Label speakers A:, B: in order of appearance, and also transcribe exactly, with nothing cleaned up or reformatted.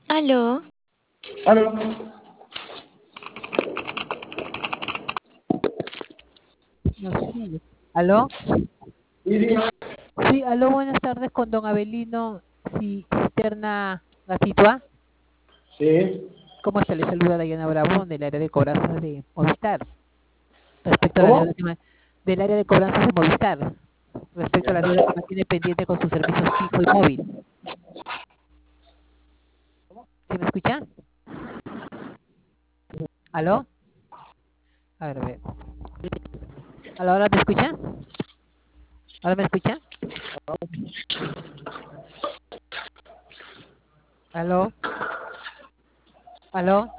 A: ¿Aló?
B: Aló.
C: No sigue. ¿Aló?
B: Sí, dígame.
C: Sí, aló, buenas tardes con don Abelino Ci- Cisterna Gatitua.
B: Sí.
C: ¿Cómo está? Le saluda Dayana Bravo del área de cobranzas de Movistar. Respecto a la deuda
B: ¿Cómo?
C: que ma- del área de cobranzas de Movistar. Respecto a la
B: Ya.
C: deuda que mantiene pendiente con sus servicios fijo y móvil. ¿Sí me escucha? ¿Aló? A ver, a ver. ¿Aló, ahora me escucha? ¿Ahora me escucha? ¿Aló? ¿Aló?